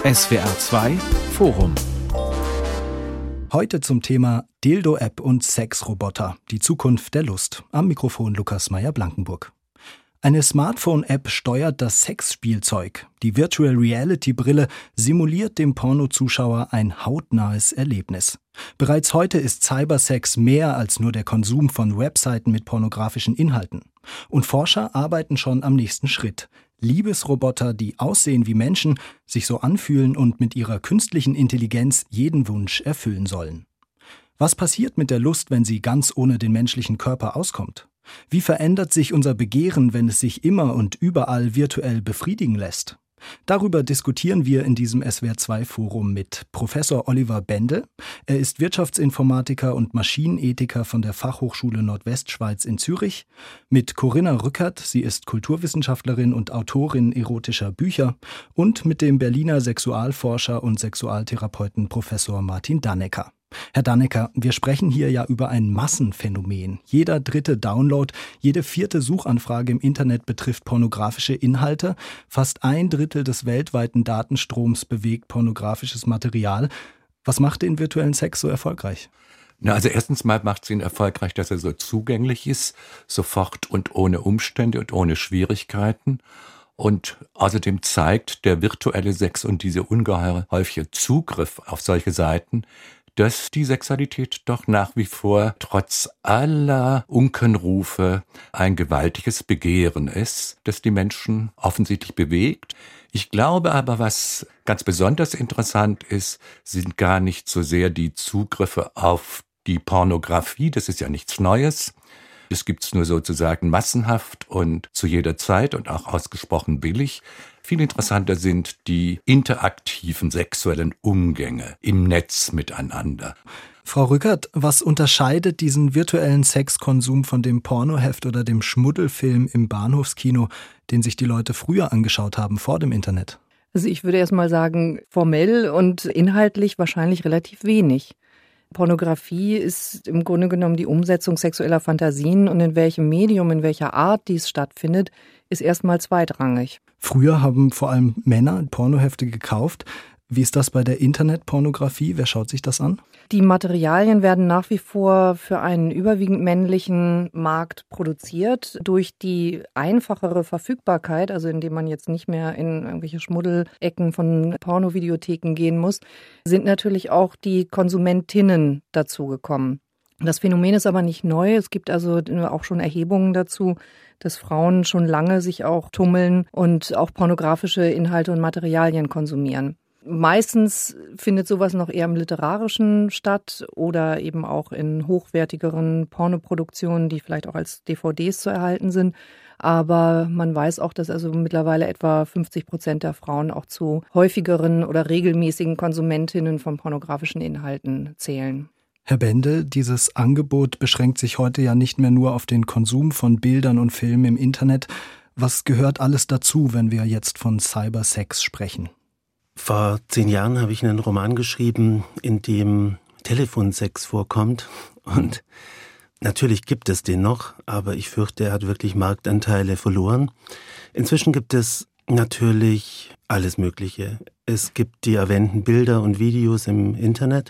SWR 2 Forum. Heute zum Thema Dildo-App und Sexroboter, die Zukunft der Lust. Am Mikrofon Lukas Meyer-Blankenburg. Eine Smartphone-App steuert das Sexspielzeug. Die Virtual Reality-Brille simuliert dem Pornozuschauer ein hautnahes Erlebnis. Bereits heute ist Cybersex mehr als nur der Konsum von Webseiten mit pornografischen Inhalten. Und Forscher arbeiten schon am nächsten Schritt. Liebesroboter, die aussehen wie Menschen, sich so anfühlen und mit ihrer künstlichen Intelligenz jeden Wunsch erfüllen sollen. Was passiert mit der Lust, wenn sie ganz ohne den menschlichen Körper auskommt? Wie verändert sich unser Begehren, wenn es sich immer und überall virtuell befriedigen lässt? Darüber diskutieren wir in diesem SWR2-Forum mit Professor Oliver Bendel. Er ist Wirtschaftsinformatiker und Maschinenethiker von der Fachhochschule Nordwestschweiz in Zürich, mit Corinna Rückert, sie ist Kulturwissenschaftlerin und Autorin erotischer Bücher, und mit dem Berliner Sexualforscher und Sexualtherapeuten Professor Martin Dannecker. Herr Dannecker, wir sprechen hier ja über ein Massenphänomen. Jeder dritte Download, jede vierte Suchanfrage im Internet betrifft pornografische Inhalte. Fast 1/3 des weltweiten Datenstroms bewegt pornografisches Material. Was macht den virtuellen Sex so erfolgreich? Also erstens mal macht es ihn erfolgreich, dass er so zugänglich ist, sofort und ohne Umstände und ohne Schwierigkeiten. Und außerdem zeigt der virtuelle Sex und diese ungeheure häufige Zugriff auf solche Seiten, dass die Sexualität doch nach wie vor trotz aller Unkenrufe ein gewaltiges Begehren ist, das die Menschen offensichtlich bewegt. Ich glaube aber, was ganz besonders interessant ist, sind gar nicht so sehr die Zugriffe auf die Pornografie, das ist ja nichts Neues. Das gibt's nur sozusagen massenhaft und zu jeder Zeit und auch ausgesprochen billig. Viel interessanter sind die interaktiven sexuellen Umgänge im Netz miteinander. Frau Rückert, was unterscheidet diesen virtuellen Sexkonsum von dem Pornoheft oder dem Schmuddelfilm im Bahnhofskino, den sich die Leute früher angeschaut haben vor dem Internet? Also ich würde erst mal sagen, formell und inhaltlich wahrscheinlich relativ wenig. Pornografie ist im Grunde genommen die Umsetzung sexueller Fantasien und in welchem Medium, in welcher Art dies stattfindet, ist erstmal zweitrangig. Früher haben vor allem Männer Pornohefte gekauft. Wie ist das bei der Internetpornografie? Wer schaut sich das an? Die Materialien werden nach wie vor für einen überwiegend männlichen Markt produziert. Durch die einfachere Verfügbarkeit, also indem man jetzt nicht mehr in irgendwelche Schmuddelecken von Pornovideotheken gehen muss, sind natürlich auch die Konsumentinnen dazugekommen. Das Phänomen ist aber nicht neu. Es gibt also auch schon Erhebungen dazu, dass Frauen schon lange sich auch tummeln und auch pornografische Inhalte und Materialien konsumieren. Meistens findet sowas noch eher im Literarischen statt oder eben auch in hochwertigeren Pornoproduktionen, die vielleicht auch als DVDs zu erhalten sind. Aber man weiß auch, dass also mittlerweile etwa 50% der Frauen auch zu häufigeren oder regelmäßigen Konsumentinnen von pornografischen Inhalten zählen. Herr Bendel, dieses Angebot beschränkt sich heute ja nicht mehr nur auf den Konsum von Bildern und Filmen im Internet. Was gehört alles dazu, wenn wir jetzt von Cybersex sprechen? Vor 10 Jahren habe ich einen Roman geschrieben, in dem Telefonsex vorkommt. Und natürlich gibt es den noch, aber ich fürchte, er hat wirklich Marktanteile verloren. Inzwischen gibt es natürlich alles Mögliche. Es gibt die erwähnten Bilder und Videos im Internet.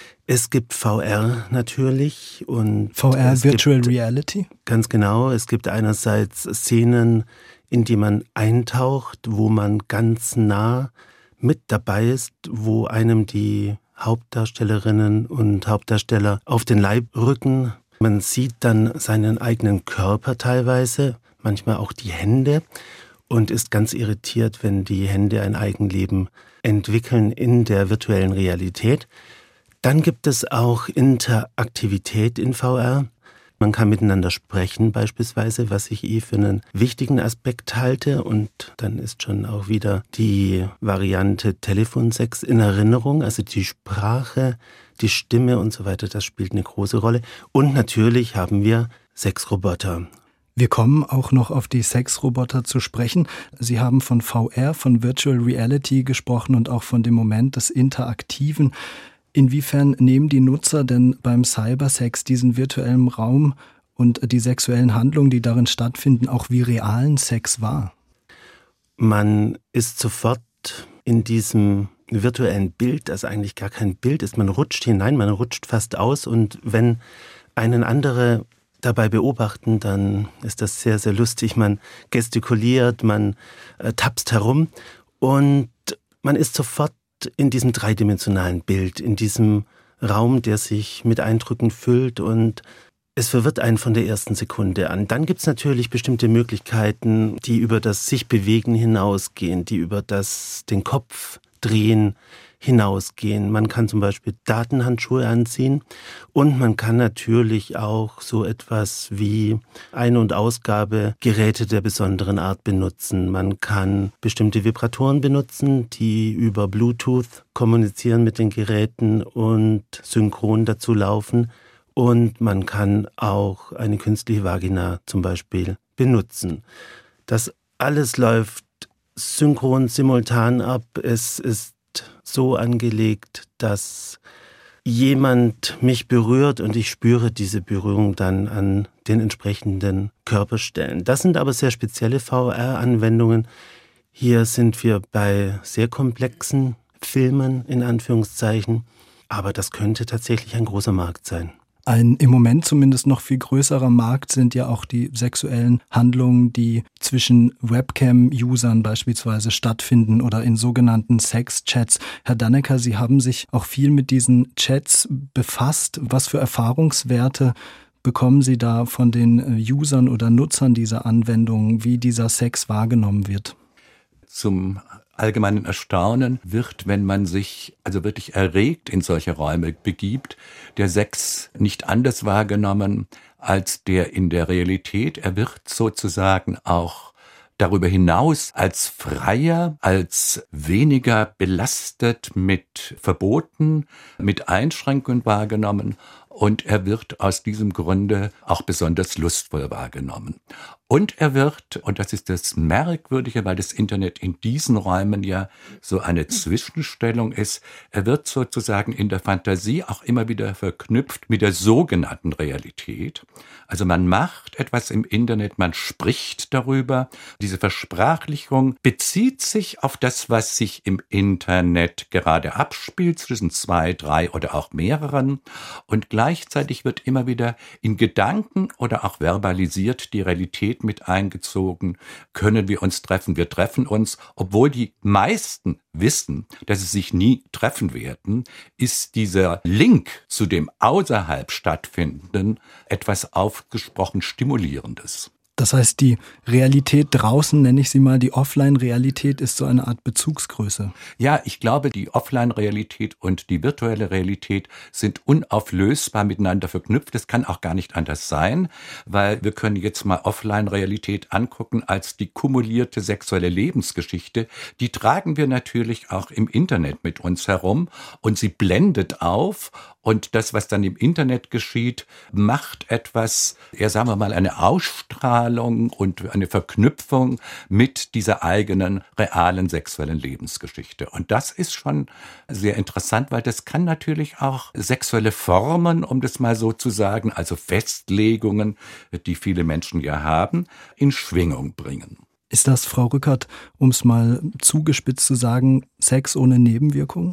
Es gibt VR natürlich. Und VR, Virtual Reality? Ganz genau. Es gibt einerseits Szenen, in die man eintaucht, wo man ganz nah mit dabei ist, wo einem die Hauptdarstellerinnen und Hauptdarsteller auf den Leib rücken. Man sieht dann seinen eigenen Körper teilweise, manchmal auch die Hände und ist ganz irritiert, wenn die Hände ein Eigenleben entwickeln in der virtuellen Realität. Dann gibt es auch Interaktivität in VR. Man kann miteinander sprechen beispielsweise, was ich für einen wichtigen Aspekt halte. Und dann ist schon auch wieder die Variante Telefonsex in Erinnerung, also die Sprache, die Stimme und so weiter, das spielt eine große Rolle. Und natürlich haben wir Sexroboter. Wir kommen auch noch auf die Sexroboter zu sprechen. Sie haben von VR, von Virtual Reality gesprochen und auch von dem Moment des Interaktiven. Inwiefern nehmen die Nutzer denn beim Cybersex diesen virtuellen Raum und die sexuellen Handlungen, die darin stattfinden, auch wie realen Sex wahr? Man ist sofort in diesem virtuellen Bild, das eigentlich gar kein Bild ist. Man rutscht hinein, man rutscht fast aus und wenn einen andere dabei beobachten, dann ist das sehr, sehr lustig. Man gestikuliert, man tapst herum und man ist sofort in diesem dreidimensionalen Bild, in diesem Raum, der sich mit Eindrücken füllt und es verwirrt einen von der ersten Sekunde an. Dann gibt es natürlich bestimmte Möglichkeiten, die über das sich bewegen hinausgehen, die über das den Kopf drehen hinausgehen. Man kann zum Beispiel Datenhandschuhe anziehen und man kann natürlich auch so etwas wie Ein- und Ausgabegeräte der besonderen Art benutzen. Man kann bestimmte Vibratoren benutzen, die über Bluetooth kommunizieren mit den Geräten und synchron dazu laufen. Und man kann auch eine künstliche Vagina zum Beispiel benutzen. Das alles läuft synchron, simultan ab. Es ist so angelegt, dass jemand mich berührt und ich spüre diese Berührung dann an den entsprechenden Körperstellen. Das sind aber sehr spezielle VR-Anwendungen. Hier sind wir bei sehr komplexen Filmen, in Anführungszeichen. Aber das könnte tatsächlich ein großer Markt sein. Ein im Moment zumindest noch viel größerer Markt sind ja auch die sexuellen Handlungen, die zwischen Webcam-Usern beispielsweise stattfinden oder in sogenannten Sex-Chats. Herr Dannecker, Sie haben sich auch viel mit diesen Chats befasst. Was für Erfahrungswerte bekommen Sie da von den Usern oder Nutzern dieser Anwendungen, wie dieser Sex wahrgenommen wird? Zum allgemeinen Erstaunen wird, wenn man sich also wirklich erregt in solche Räume begibt, der Sex nicht anders wahrgenommen als der in der Realität. Er wird sozusagen auch darüber hinaus als freier, als weniger belastet mit Verboten, mit Einschränkungen wahrgenommen. Und er wird aus diesem Grunde auch besonders lustvoll wahrgenommen. Und er wird, und das ist das Merkwürdige, weil das Internet in diesen Räumen ja so eine Zwischenstellung ist, er wird sozusagen in der Fantasie auch immer wieder verknüpft mit der sogenannten Realität. Also man macht etwas im Internet, man spricht darüber. Diese Versprachlichung bezieht sich auf das, was sich im Internet gerade abspielt, zwischen 2, 3 oder auch mehreren. Und gleichzeitig wird immer wieder in Gedanken oder auch verbalisiert die Realität mit eingezogen. Können wir uns treffen? Wir treffen uns, obwohl die meisten wissen, dass sie sich nie treffen werden, ist dieser Link zu dem außerhalb Stattfindenden etwas aufgesprochen Stimulierendes. Das heißt, die Realität draußen, nenne ich sie mal, die Offline-Realität ist so eine Art Bezugsgröße. Ja, ich glaube, die Offline-Realität und die virtuelle Realität sind unauflösbar miteinander verknüpft. Das kann auch gar nicht anders sein, weil wir können jetzt mal Offline-Realität angucken als die kumulierte sexuelle Lebensgeschichte. Die tragen wir natürlich auch im Internet mit uns herum und sie blendet auf. Und das, was dann im Internet geschieht, macht etwas, sagen wir mal, eine Ausstrahlung und eine Verknüpfung mit dieser eigenen realen sexuellen Lebensgeschichte. Und das ist schon sehr interessant, weil das kann natürlich auch sexuelle Formen, um das mal so zu sagen, also Festlegungen, die viele Menschen ja haben, in Schwingung bringen. Ist das, Frau Rückert, um es mal zugespitzt zu sagen, Sex ohne Nebenwirkungen?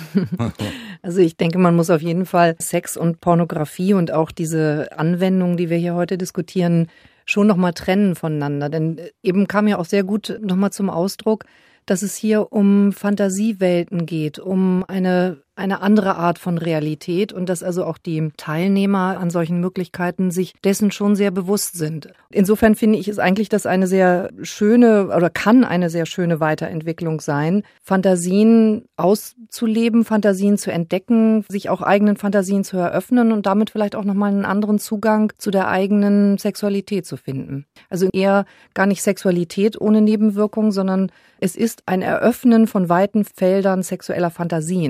Also ich denke, man muss auf jeden Fall Sex und Pornografie und auch diese Anwendungen, die wir hier heute diskutieren, schon nochmal trennen voneinander. Denn eben kam ja auch sehr gut nochmal zum Ausdruck, dass es hier um Fantasiewelten geht, um eine andere Art von Realität und dass also auch die Teilnehmer an solchen Möglichkeiten sich dessen schon sehr bewusst sind. Insofern finde ich, ist eigentlich das eine sehr schöne oder kann eine sehr schöne Weiterentwicklung sein, Fantasien auszuleben, Fantasien zu entdecken, sich auch eigenen Fantasien zu eröffnen und damit vielleicht auch nochmal einen anderen Zugang zu der eigenen Sexualität zu finden. Also eher gar nicht Sexualität ohne Nebenwirkung, sondern es ist ein Eröffnen von weiten Feldern sexueller Fantasien. Und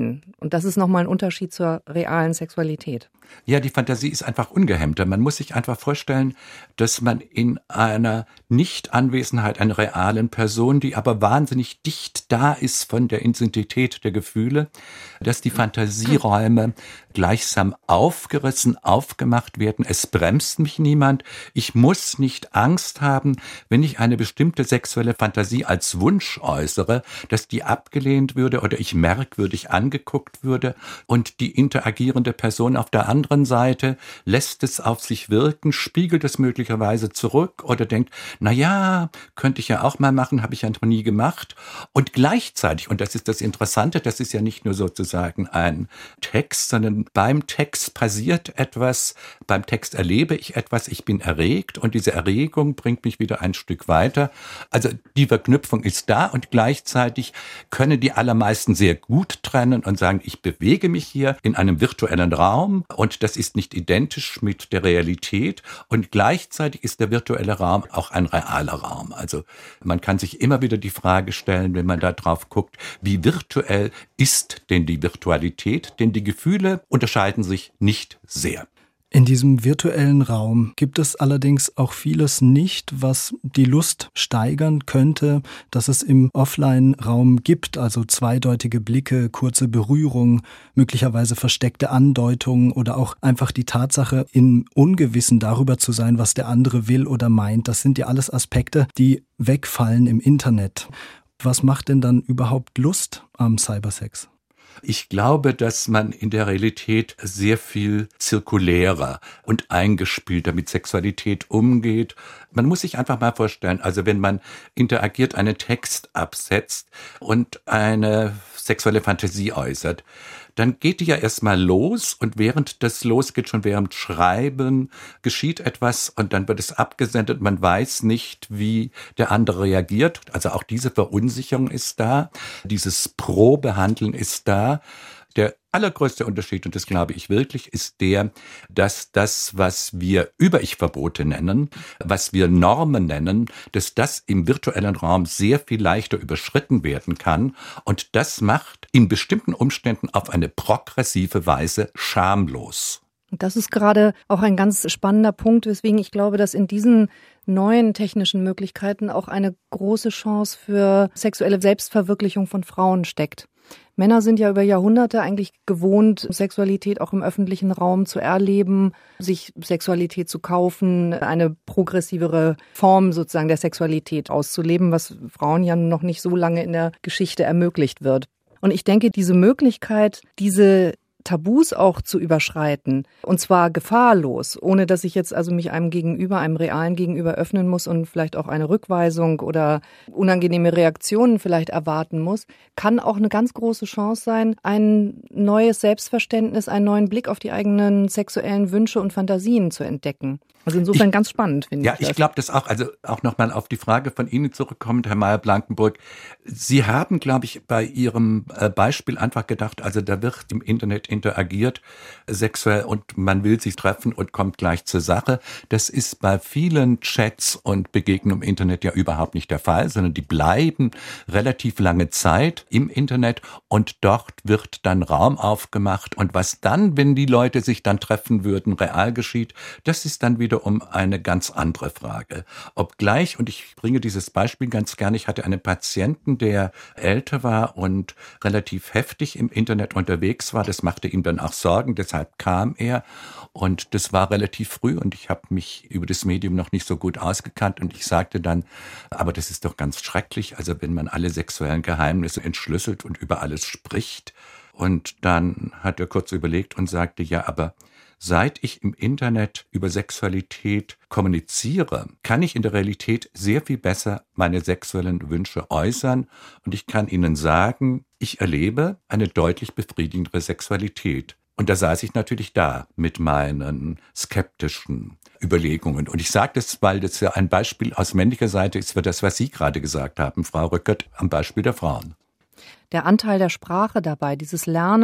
Und das ist nochmal ein Unterschied zur realen Sexualität. Ja, die Fantasie ist einfach ungehemmter. Man muss sich einfach vorstellen, dass man in einer Nichtanwesenheit einer realen Person, die aber wahnsinnig dicht da ist von der Intensität der Gefühle, dass die Fantasieräume gleichsam aufgerissen, aufgemacht werden. Es bremst mich niemand. Ich muss nicht Angst haben, wenn ich eine bestimmte sexuelle Fantasie als Wunsch äußere, dass die abgelehnt würde oder ich merkwürdig angeguckt würde und die interagierende Person auf der anderen Seite lässt es auf sich wirken, spiegelt es möglicherweise zurück oder denkt, na ja, könnte ich ja auch mal machen, habe ich ja noch nie gemacht. Und gleichzeitig, und das ist das Interessante, das ist ja nicht nur sozusagen ein Text, sondern beim Text passiert etwas, beim Text erlebe ich etwas, ich bin erregt und diese Erregung bringt mich wieder ein Stück weiter. Also die Verknüpfung ist da und gleichzeitig können die allermeisten sehr gut trennen und sagen, ich bewege mich hier in einem virtuellen Raum und das ist nicht identisch mit der Realität und gleichzeitig ist der virtuelle Raum auch ein realer Raum. Also man kann sich immer wieder die Frage stellen, wenn man da drauf guckt, wie virtuell ist denn die Virtualität? Denn die Gefühle unterscheiden sich nicht sehr. In diesem virtuellen Raum gibt es allerdings auch vieles nicht, was die Lust steigern könnte, dass es im Offline-Raum gibt, also zweideutige Blicke, kurze Berührung, möglicherweise versteckte Andeutungen oder auch einfach die Tatsache, im Ungewissen darüber zu sein, was der andere will oder meint. Das sind ja alles Aspekte, die wegfallen im Internet. Was macht denn dann überhaupt Lust am Cybersex? Ich glaube, dass man in der Realität sehr viel zirkulärer und eingespielter mit Sexualität umgeht. Man muss sich einfach mal vorstellen, also wenn man interagiert, einen Text absetzt und eine sexuelle Fantasie äußert, dann geht die ja erstmal los und während das losgeht, schon während Schreiben, geschieht etwas und dann wird es abgesendet. Man weiß nicht, wie der andere reagiert. Also auch diese Verunsicherung ist da, dieses Probehandeln ist da. Der allergrößte Unterschied, und das glaube ich wirklich, ist der, dass das, was wir Über-Ich-Verbote nennen, was wir Normen nennen, dass das im virtuellen Raum sehr viel leichter überschritten werden kann. Und das macht in bestimmten Umständen auf eine progressive Weise schamlos. Das ist gerade auch ein ganz spannender Punkt, weswegen ich glaube, dass in diesen neuen technischen Möglichkeiten auch eine große Chance für sexuelle Selbstverwirklichung von Frauen steckt. Männer sind ja über Jahrhunderte eigentlich gewohnt, Sexualität auch im öffentlichen Raum zu erleben, sich Sexualität zu kaufen, eine progressivere Form sozusagen der Sexualität auszuleben, was Frauen ja noch nicht so lange in der Geschichte ermöglicht wird. Und ich denke, diese Möglichkeit, diese Tabus auch zu überschreiten, und zwar gefahrlos, ohne dass ich jetzt also mich einem Gegenüber, einem realen Gegenüber öffnen muss und vielleicht auch eine Rückweisung oder unangenehme Reaktionen vielleicht erwarten muss, kann auch eine ganz große Chance sein, ein neues Selbstverständnis, einen neuen Blick auf die eigenen sexuellen Wünsche und Fantasien zu entdecken. Also insofern ganz spannend, finde ich. Ja, ich glaube das auch. Also auch nochmal auf die Frage von Ihnen zurückkommend, Herr Meyer-Blankenburg. Sie haben, glaube ich, bei Ihrem Beispiel einfach gedacht, also da wird im Internet interagiert, sexuell und man will sich treffen und kommt gleich zur Sache. Das ist bei vielen Chats und Begegnungen im Internet ja überhaupt nicht der Fall, sondern die bleiben relativ lange Zeit im Internet und dort wird dann Raum aufgemacht. Und was dann, wenn die Leute sich dann treffen würden, real geschieht, das ist dann wieder um eine ganz andere Frage. Obgleich, und ich bringe dieses Beispiel ganz gerne, ich hatte einen Patienten, der älter war und relativ heftig im Internet unterwegs war. Das machte ihm dann auch Sorgen, deshalb kam er. Und das war relativ früh und ich habe mich über das Medium noch nicht so gut ausgekannt. Und ich sagte dann, aber das ist doch ganz schrecklich, also wenn man alle sexuellen Geheimnisse entschlüsselt und über alles spricht. Und dann hat er kurz überlegt und sagte, ja, aber seit ich im Internet über Sexualität kommuniziere, kann ich in der Realität sehr viel besser meine sexuellen Wünsche äußern. Und ich kann Ihnen sagen, ich erlebe eine deutlich befriedigendere Sexualität. Und da saß ich natürlich da mit meinen skeptischen Überlegungen. Und ich sage das, weil das ja ein Beispiel aus männlicher Seite ist für das, was Sie gerade gesagt haben, Frau Rückert, am Beispiel der Frauen. Der Anteil der Sprache dabei, dieses Lernen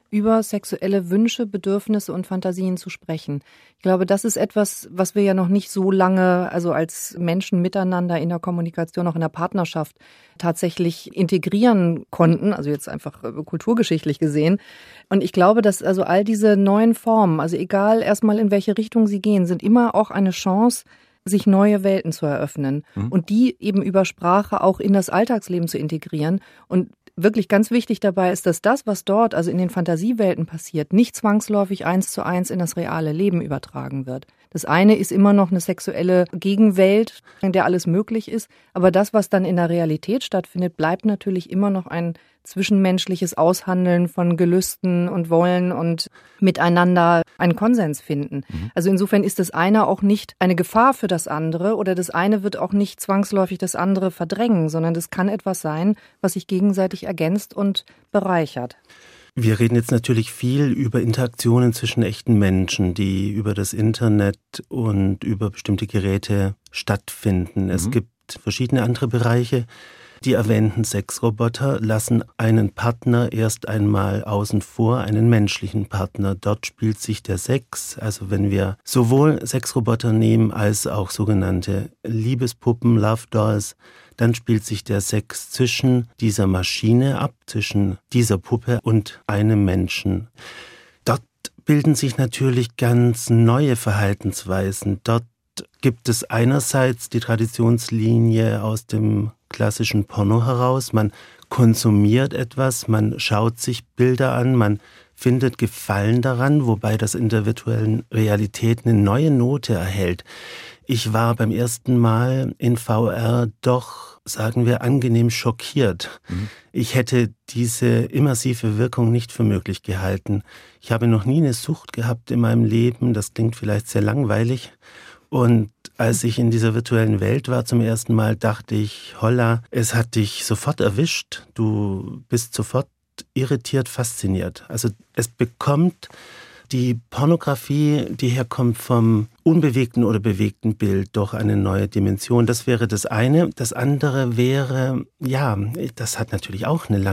über sexuelle Wünsche, Bedürfnisse und Fantasien zu sprechen. Ich glaube, das ist etwas, was wir ja noch nicht so lange, also als Menschen miteinander in der Kommunikation, auch in der Partnerschaft tatsächlich integrieren konnten, also jetzt einfach kulturgeschichtlich gesehen. Und ich glaube, dass also all diese neuen Formen, also egal erstmal in welche Richtung sie gehen, sind immer auch eine Chance, sich neue Welten zu eröffnen und die eben über Sprache auch in das Alltagsleben zu integrieren. Und wirklich ganz wichtig dabei ist, dass das, was dort, also in den Fantasiewelten passiert, nicht zwangsläufig 1:1 in das reale Leben übertragen wird. Das eine ist immer noch eine sexuelle Gegenwelt, in der alles möglich ist, aber das, was dann in der Realität stattfindet, bleibt natürlich immer noch ein zwischenmenschliches Aushandeln von Gelüsten und Wollen und miteinander einen Konsens finden. Also insofern ist das eine auch nicht eine Gefahr für das andere oder das eine wird auch nicht zwangsläufig das andere verdrängen, sondern das kann etwas sein, was sich gegenseitig ergänzt und bereichert. Wir reden jetzt natürlich viel über Interaktionen zwischen echten Menschen, die über das Internet und über bestimmte Geräte stattfinden. Es gibt verschiedene andere Bereiche. Die erwähnten Sexroboter lassen einen Partner erst einmal außen vor, einen menschlichen Partner. Dort spielt sich der Sex, also wenn wir sowohl Sexroboter nehmen als auch sogenannte Liebespuppen, Love Dolls, dann spielt sich der Sex zwischen dieser Maschine ab, zwischen dieser Puppe und einem Menschen. Dort bilden sich natürlich ganz neue Verhaltensweisen. Dort gibt es einerseits die Traditionslinie aus dem klassischen Porno heraus. Man konsumiert etwas, man schaut sich Bilder an, man findet Gefallen daran, wobei das in der virtuellen Realität eine neue Note erhält. Ich war beim ersten Mal in VR doch, sagen wir, angenehm schockiert. Ich hätte diese immersive Wirkung nicht für möglich gehalten. Ich habe noch nie eine Sucht gehabt in meinem Leben, das klingt vielleicht sehr langweilig. Und als ich in dieser virtuellen Welt war zum ersten Mal, dachte ich, holla, es hat dich sofort erwischt. Du bist sofort irritiert, fasziniert. Also es bekommt die Pornografie, die herkommt vom unbewegten oder bewegten Bild, doch eine neue Dimension. Das wäre das eine. Das andere wäre, ja, das hat natürlich auch eine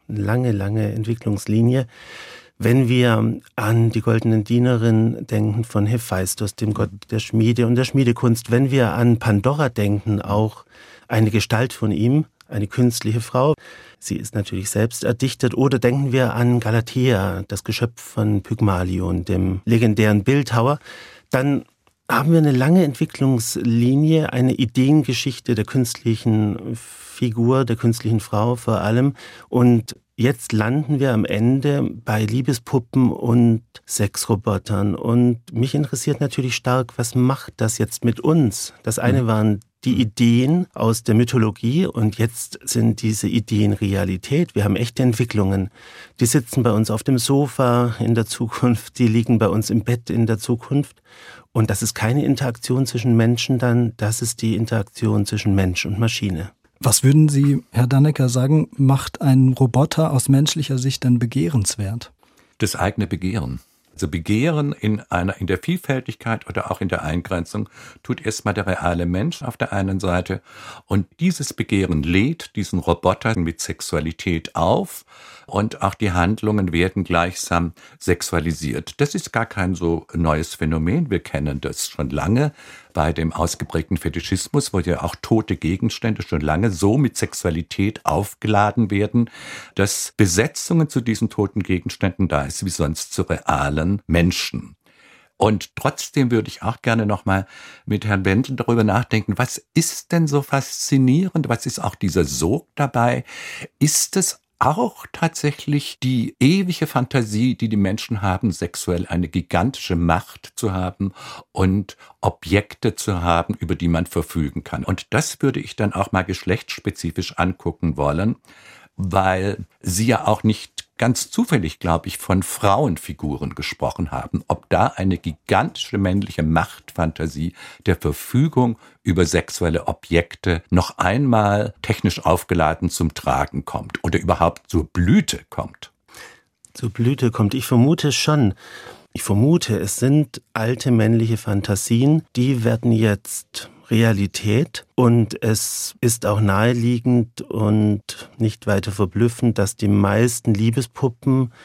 lange Entwicklungslinie. Wenn wir an die Goldenen Dienerin denken von Hephaistos, dem Gott der Schmiede und der Schmiedekunst, wenn wir an Pandora denken, auch eine Gestalt von ihm, eine künstliche Frau. Sie ist natürlich selbst erdichtet. Oder denken wir an Galatea, das Geschöpf von Pygmalion, dem legendären Bildhauer. Dann haben wir eine lange Entwicklungslinie, eine Ideengeschichte der künstlichen Figur, der künstlichen Frau vor allem. Und jetzt landen wir am Ende bei Liebespuppen und Sexrobotern. Und mich interessiert natürlich stark, was macht das jetzt mit uns? Das eine waren die Ideen aus der Mythologie und jetzt sind diese Ideen Realität. Wir haben echte Entwicklungen. Die sitzen bei uns auf dem Sofa in der Zukunft, die liegen bei uns im Bett in der Zukunft. Und das ist keine Interaktion zwischen Menschen dann, das ist die Interaktion zwischen Mensch und Maschine. Was würden Sie, Herr Dannecker, sagen, macht ein Roboter aus menschlicher Sicht denn begehrenswert? Das eigene Begehren. Also Begehren in der Vielfältigkeit oder auch in der Eingrenzung tut erstmal der reale Mensch auf der einen Seite und dieses Begehren lädt diesen Roboter mit Sexualität auf und auch die Handlungen werden gleichsam sexualisiert. Das ist gar kein so neues Phänomen, wir kennen das schon lange bei dem ausgeprägten Fetischismus, wo ja auch tote Gegenstände schon lange so mit Sexualität aufgeladen werden, dass Besetzungen zu diesen toten Gegenständen da ist wie sonst zu realen Menschen. Und trotzdem würde ich auch gerne nochmal mit Herrn Wendel darüber nachdenken, was ist denn so faszinierend, was ist auch dieser Sog dabei? Ist es auch tatsächlich die ewige Fantasie, die die Menschen haben, sexuell eine gigantische Macht zu haben und Objekte zu haben, über die man verfügen kann. Und das würde ich dann auch mal geschlechtsspezifisch angucken wollen, weil Sie ja auch nicht ganz zufällig, glaube ich, von Frauenfiguren gesprochen haben, ob da eine gigantische männliche Machtfantasie der Verfügung über sexuelle Objekte noch einmal technisch aufgeladen zum Tragen kommt oder überhaupt zur Blüte kommt. Zur Blüte kommt, ich vermute schon. Ich vermute, es sind alte männliche Fantasien, die werden jetzt Realität und es ist auch naheliegend und nicht weiter verblüffend, dass die meisten Liebespuppen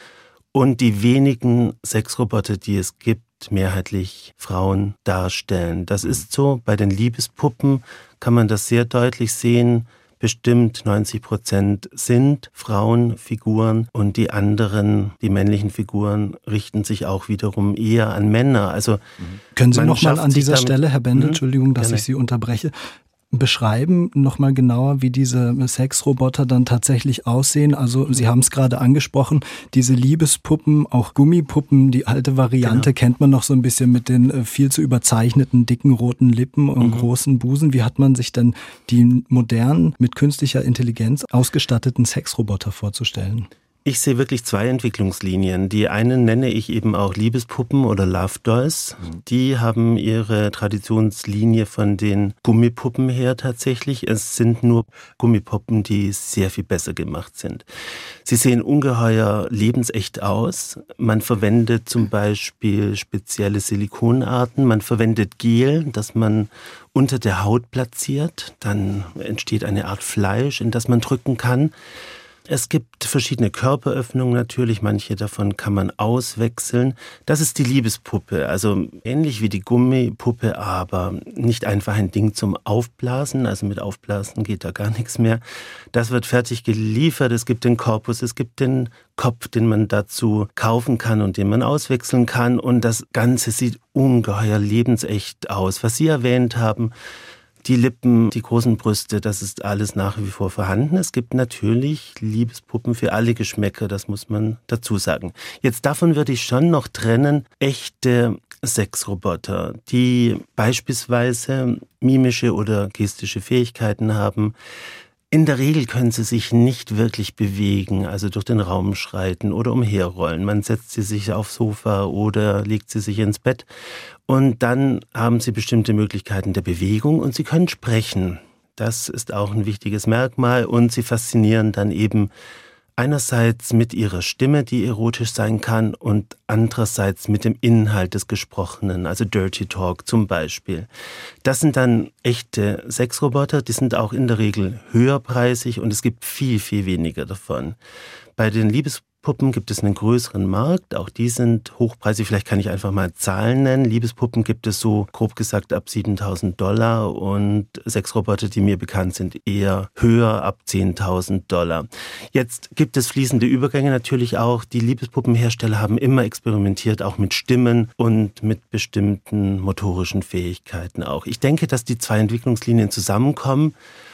und die wenigen Sexroboter, die es gibt, mehrheitlich Frauen darstellen. Das ist so. Bei den Liebespuppen kann man das sehr deutlich sehen. Bestimmt 90% sind Frauenfiguren und die anderen, die männlichen Figuren, richten sich auch wiederum eher an Männer. Also können Sie noch mal an dieser Stelle, Herr Bendel, Entschuldigung, dass gerne. ich Sie unterbreche, beschreiben noch mal genauer, wie diese Sexroboter dann tatsächlich aussehen? Also Sie haben es gerade angesprochen, diese Liebespuppen, auch Gummipuppen, die alte Variante kennt man noch so ein bisschen mit den viel zu überzeichneten, dicken, roten Lippen und großen Busen. Wie hat man sich denn die modernen, mit künstlicher Intelligenz ausgestatteten Sexroboter vorzustellen? Ich sehe wirklich zwei Entwicklungslinien. Die einen nenne ich eben auch Liebespuppen oder Love Dolls. Die haben ihre Traditionslinie von den Gummipuppen her tatsächlich. Es sind nur Gummipuppen, die sehr viel besser gemacht sind. Sie sehen ungeheuer lebensecht aus. Man verwendet zum Beispiel spezielle Silikonarten. Man verwendet Gel, das man unter der Haut platziert. Dann entsteht eine Art Fleisch, in das man drücken kann. Es gibt verschiedene Körperöffnungen natürlich, manche davon kann man auswechseln. Das ist die Liebespuppe, also ähnlich wie die Gummipuppe, aber nicht einfach ein Ding zum Aufblasen, also mit Aufblasen geht da gar nichts mehr. Das wird fertig geliefert, es gibt den Korpus, es gibt den Kopf, den man dazu kaufen kann und den man auswechseln kann und das Ganze sieht ungeheuer lebensecht aus. Was Sie erwähnt haben, die Lippen, die großen Brüste, das ist alles nach wie vor vorhanden. Es gibt natürlich Liebespuppen für alle Geschmäcker, das muss man dazu sagen. Jetzt davon würde ich schon noch trennen, echte Sexroboter, die beispielsweise mimische oder gestische Fähigkeiten haben. In der Regel können sie sich nicht wirklich bewegen, also durch den Raum schreiten oder umherrollen. Man setzt sie sich aufs Sofa oder legt sie sich ins Bett und dann haben sie bestimmte Möglichkeiten der Bewegung und sie können sprechen. Das ist auch ein wichtiges Merkmal und sie faszinieren dann eben einerseits mit ihrer Stimme, die erotisch sein kann, und andererseits mit dem Inhalt des Gesprochenen, also Dirty Talk zum Beispiel. Das sind dann echte Sexroboter, die sind auch in der Regel höherpreisig und es gibt viel, viel weniger davon. Bei den Liebespuppen gibt es einen größeren Markt, auch die sind hochpreisig. Vielleicht kann ich einfach mal Zahlen nennen. Liebespuppen gibt es so grob gesagt ab $7.000 und Sexroboter, die mir bekannt sind, eher höher ab $10.000. Jetzt gibt es fließende Übergänge natürlich auch. Die Liebespuppenhersteller haben immer experimentiert, auch mit Stimmen und mit bestimmten motorischen Fähigkeiten auch. Ich denke, dass die zwei Entwicklungslinien zusammenkommen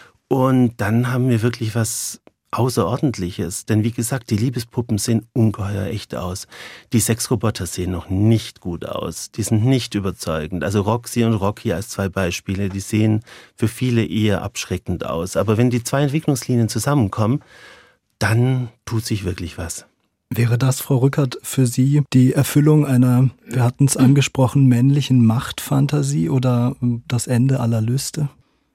und dann haben wir wirklich was Außerordentliches, denn wie gesagt, die Liebespuppen sehen ungeheuer echt aus. Die Sexroboter sehen noch nicht gut aus, die sind nicht überzeugend. Also Roxy und Rocky als zwei Beispiele, die sehen für viele eher abschreckend aus. Aber wenn die zwei Entwicklungslinien zusammenkommen, dann tut sich wirklich was. Wäre das, Frau Rückert, für Sie die Erfüllung einer, wir hatten es angesprochen, männlichen Machtfantasie oder das Ende aller Lüste?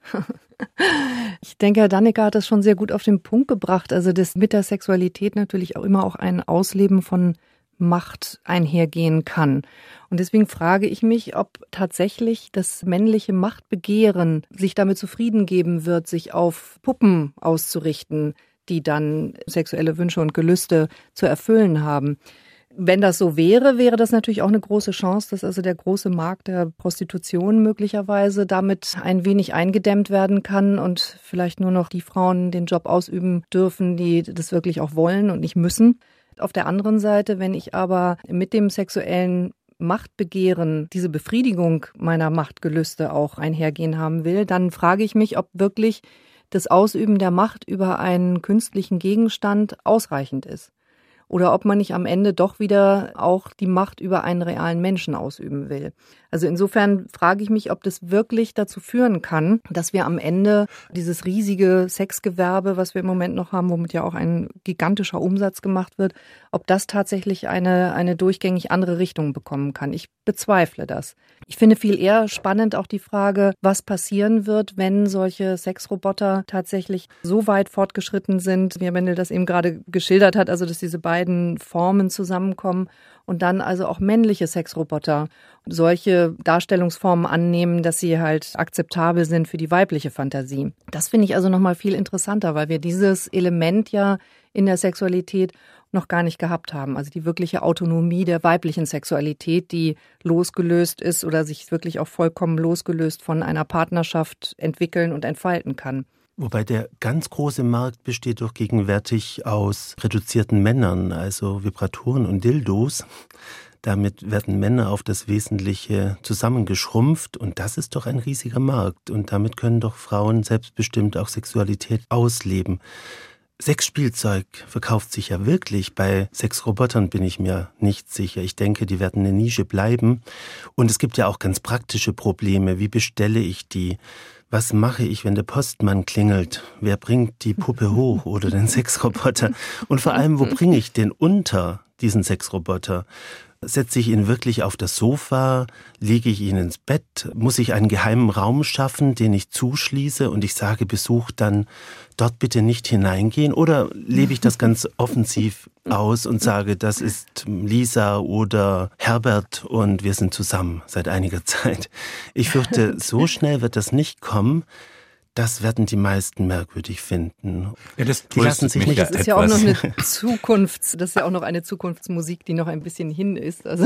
Ich denke, Herr Dannecker hat das schon sehr gut auf den Punkt gebracht. Also, dass mit der Sexualität natürlich auch immer auch ein Ausleben von Macht einhergehen kann. Und deswegen frage ich mich, ob tatsächlich das männliche Machtbegehren sich damit zufrieden geben wird, sich auf Puppen auszurichten, die dann sexuelle Wünsche und Gelüste zu erfüllen haben. Wenn das so wäre, wäre das natürlich auch eine große Chance, dass also der große Markt der Prostitution möglicherweise damit ein wenig eingedämmt werden kann und vielleicht nur noch die Frauen den Job ausüben dürfen, die das wirklich auch wollen und nicht müssen. Auf der anderen Seite, wenn ich aber mit dem sexuellen Machtbegehren diese Befriedigung meiner Machtgelüste auch einhergehen haben will, dann frage ich mich, ob wirklich das Ausüben der Macht über einen künstlichen Gegenstand ausreichend ist. Oder ob man nicht am Ende doch wieder auch die Macht über einen realen Menschen ausüben will. Also insofern frage ich mich, ob das wirklich dazu führen kann, dass wir am Ende dieses riesige Sexgewerbe, was wir im Moment noch haben, womit ja auch ein gigantischer Umsatz gemacht wird, ob das tatsächlich eine durchgängig andere Richtung bekommen kann. Ich bezweifle das. Ich finde viel eher spannend auch die Frage, was passieren wird, wenn solche Sexroboter tatsächlich so weit fortgeschritten sind, wie Herr Bendel das eben gerade geschildert hat, also dass diese beiden beiden Formen zusammenkommen und dann also auch männliche Sexroboter solche Darstellungsformen annehmen, dass sie halt akzeptabel sind für die weibliche Fantasie. Das finde ich also nochmal viel interessanter, weil wir dieses Element ja in der Sexualität noch gar nicht gehabt haben. Also die wirkliche Autonomie der weiblichen Sexualität, die losgelöst ist oder sich wirklich auch vollkommen losgelöst von einer Partnerschaft entwickeln und entfalten kann. Wobei der ganz große Markt besteht doch gegenwärtig aus reduzierten Männern, also Vibratoren und Dildos. Damit werden Männer auf das Wesentliche zusammengeschrumpft und das ist doch ein riesiger Markt. Und damit können doch Frauen selbstbestimmt auch Sexualität ausleben. Sexspielzeug verkauft sich ja wirklich. Bei Sexrobotern bin ich mir nicht sicher. Ich denke, die werden eine Nische bleiben. Und es gibt ja auch ganz praktische Probleme. Wie bestelle ich die? Was mache ich, wenn der Postmann klingelt? Wer bringt die Puppe hoch oder den Sexroboter? Und vor allem, wo bringe ich den unter, diesen Sexroboter? Setze ich ihn wirklich auf das Sofa? Lege ich ihn ins Bett? Muss ich einen geheimen Raum schaffen, den ich zuschließe und ich sage Besuch dann, dort bitte nicht hineingehen? Oder lebe ich das ganz offensiv aus und sage, das ist Lisa oder Herbert und wir sind zusammen seit einiger Zeit? Ich fürchte, so schnell wird das nicht kommen. Das werden die meisten merkwürdig finden. Ja, das die lassen sich nicht. Das ist ja auch noch eine das ist ja auch noch eine Zukunftsmusik, die noch ein bisschen hin ist. Also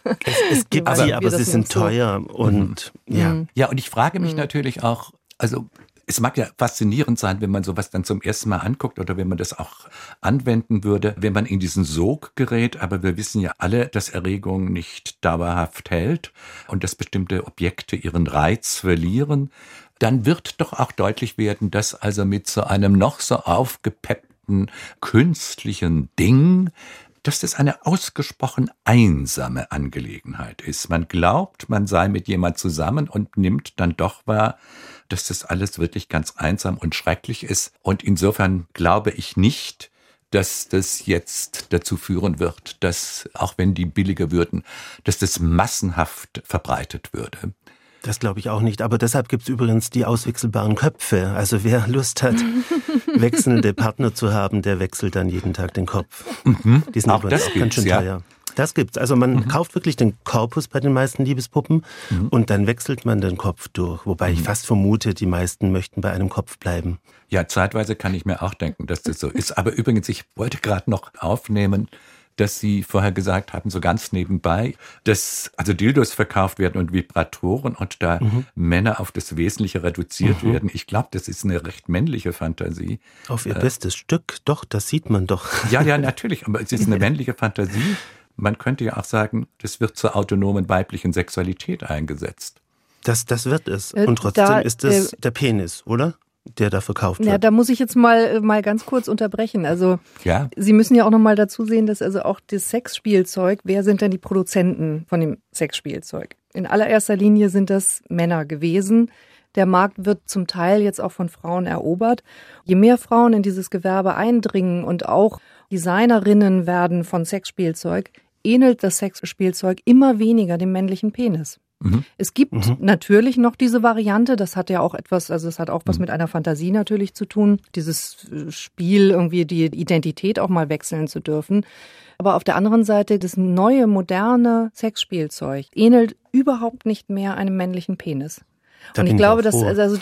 es gibt sie, aber sie sind teuer und ja. Ja, und ich frage mich natürlich auch, also es mag ja faszinierend sein, wenn man sowas dann zum ersten Mal anguckt oder wenn man das auch anwenden würde, wenn man in diesen Sog gerät. Aber wir wissen ja alle, dass Erregung nicht dauerhaft hält und dass bestimmte Objekte ihren Reiz verlieren. Dann wird doch auch deutlich werden, dass also mit so einem noch so aufgepeppten künstlichen Ding, dass das eine ausgesprochen einsame Angelegenheit ist. Man glaubt, man sei mit jemand zusammen und nimmt dann doch wahr, dass das alles wirklich ganz einsam und schrecklich ist. Und insofern glaube ich nicht, dass das jetzt dazu führen wird, dass, auch wenn die billiger würden, dass das massenhaft verbreitet würde. Das glaube ich auch nicht. Aber deshalb gibt es übrigens die auswechselbaren Köpfe. Also wer Lust hat, wechselnde Partner zu haben, der wechselt dann jeden Tag den Kopf. Die sind übrigens auch ganz schön teuer. Das gibt's. Also man kauft wirklich den Korpus bei den meisten Liebespuppen und dann wechselt man den Kopf durch. Wobei ich fast vermute, die meisten möchten bei einem Kopf bleiben. Ja, zeitweise kann ich mir auch denken, dass das so ist. Aber übrigens, ich wollte gerade noch aufnehmen, dass Sie vorher gesagt haben, so ganz nebenbei, dass also Dildos verkauft werden und Vibratoren und da Männer auf das Wesentliche reduziert werden. Ich glaube, das ist eine recht männliche Fantasie. Auf ihr bestes Stück, doch, das sieht man doch. Ja, natürlich, aber es ist eine männliche Fantasie. Man könnte ja auch sagen, das wird zur autonomen weiblichen Sexualität eingesetzt. Das wird es. Und trotzdem ist es der Penis, oder? Der da verkauft wird. Ja, da muss ich jetzt mal ganz kurz unterbrechen. Also ja. Sie müssen ja auch noch mal dazu sehen, dass also auch das Sexspielzeug, wer sind denn die Produzenten von dem Sexspielzeug? In allererster Linie sind das Männer gewesen. Der Markt wird zum Teil jetzt auch von Frauen erobert. Je mehr Frauen in dieses Gewerbe eindringen und auch Designerinnen werden von Sexspielzeug, ähnelt das Sexspielzeug immer weniger dem männlichen Penis. Es gibt natürlich noch diese Variante, das hat ja auch etwas, also es hat auch was mit einer Fantasie natürlich zu tun, dieses Spiel irgendwie die Identität auch mal wechseln zu dürfen. Aber auf der anderen Seite, das neue, moderne Sexspielzeug ähnelt überhaupt nicht mehr einem männlichen Penis. Und ich glaube, dass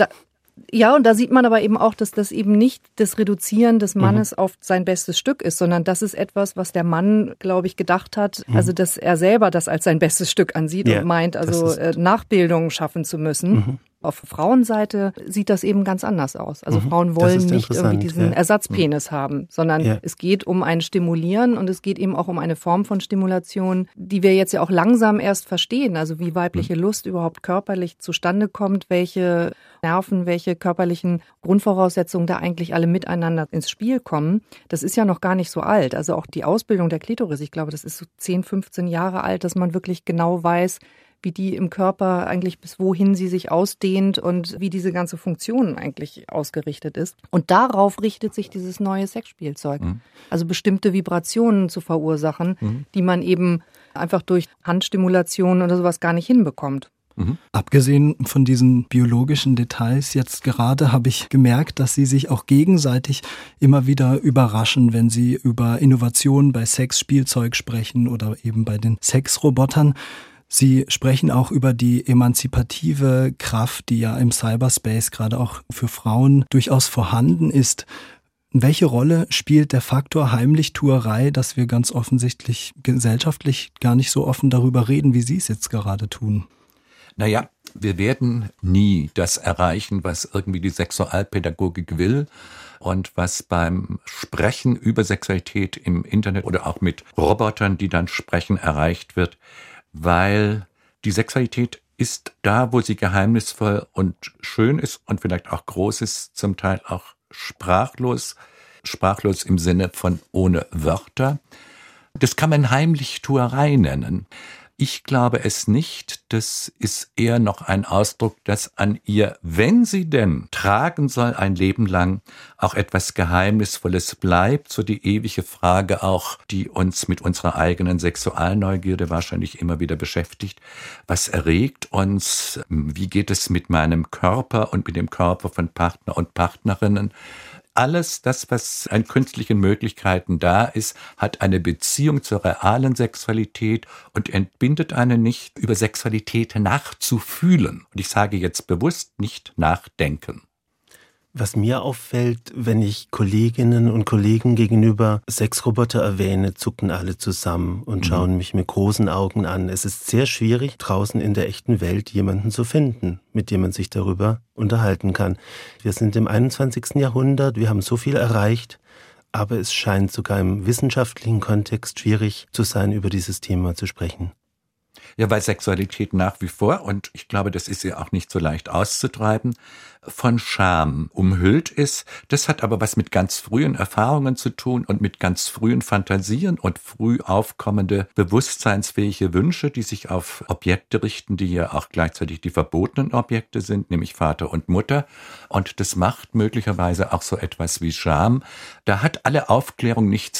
und da sieht man aber eben auch, dass das eben nicht das Reduzieren des Mannes auf sein bestes Stück ist, sondern das ist etwas, was der Mann, glaube ich, gedacht hat, also dass er selber das als sein bestes Stück ansieht und meint, also Nachbildungen schaffen zu müssen. Auf Frauenseite sieht das eben ganz anders aus. Also Frauen wollen nicht irgendwie diesen Ersatzpenis haben, sondern es geht um ein Stimulieren und es geht eben auch um eine Form von Stimulation, die wir jetzt ja auch langsam erst verstehen. Also wie weibliche Lust überhaupt körperlich zustande kommt, welche Nerven, welche körperlichen Grundvoraussetzungen da eigentlich alle miteinander ins Spiel kommen. Das ist ja noch gar nicht so alt. Also auch die Ausbildung der Klitoris, ich glaube, das ist so 10, 15 Jahre alt, dass man wirklich genau weiß, wie die im Körper eigentlich bis wohin sie sich ausdehnt und wie diese ganze Funktion eigentlich ausgerichtet ist. Und darauf richtet sich dieses neue Sexspielzeug. Also bestimmte Vibrationen zu verursachen, die man eben einfach durch Handstimulation oder sowas gar nicht hinbekommt. Abgesehen von diesen biologischen Details jetzt gerade habe ich gemerkt, dass Sie sich auch gegenseitig immer wieder überraschen, wenn Sie über Innovationen bei Sexspielzeug sprechen oder eben bei den Sexrobotern. Sie sprechen auch über die emanzipative Kraft, die ja im Cyberspace gerade auch für Frauen durchaus vorhanden ist. Welche Rolle spielt der Faktor Heimlichtuerei, dass wir ganz offensichtlich gesellschaftlich gar nicht so offen darüber reden, wie Sie es jetzt gerade tun? Naja, wir werden nie das erreichen, was irgendwie die Sexualpädagogik will und was beim Sprechen über Sexualität im Internet oder auch mit Robotern, die dann sprechen, erreicht wird, weil die Sexualität ist da, wo sie geheimnisvoll und schön ist und vielleicht auch groß ist, zum Teil auch sprachlos im Sinne von ohne Wörter. Das kann man Heimlichtuerei nennen. Ich glaube es nicht. Das ist eher noch ein Ausdruck, dass an ihr, wenn sie denn tragen soll, ein Leben lang auch etwas Geheimnisvolles bleibt. So die ewige Frage auch, die uns mit unserer eigenen Sexualneugierde wahrscheinlich immer wieder beschäftigt. Was erregt uns? Wie geht es mit meinem Körper und mit dem Körper von Partner und Partnerinnen? Alles das, was an künstlichen Möglichkeiten da ist, hat eine Beziehung zur realen Sexualität und entbindet einen nicht, über Sexualität nachzufühlen. Und ich sage jetzt bewusst nicht nachdenken. Was mir auffällt, wenn ich Kolleginnen und Kollegen gegenüber Sexroboter erwähne, zucken alle zusammen und schauen mich mit großen Augen an. Es ist sehr schwierig, draußen in der echten Welt jemanden zu finden, mit dem man sich darüber unterhalten kann. Wir sind im 21. Jahrhundert, wir haben so viel erreicht, aber es scheint sogar im wissenschaftlichen Kontext schwierig zu sein, über dieses Thema zu sprechen. Ja, weil Sexualität nach wie vor, und ich glaube, das ist ja auch nicht so leicht auszutreiben, von Scham umhüllt ist. Das hat aber was mit ganz frühen Erfahrungen zu tun und mit ganz frühen Fantasien und früh aufkommende bewusstseinsfähige Wünsche, die sich auf Objekte richten, die ja auch gleichzeitig die verbotenen Objekte sind, nämlich Vater und Mutter. Und das macht möglicherweise auch so etwas wie Scham. Da hat alle Aufklärung nichts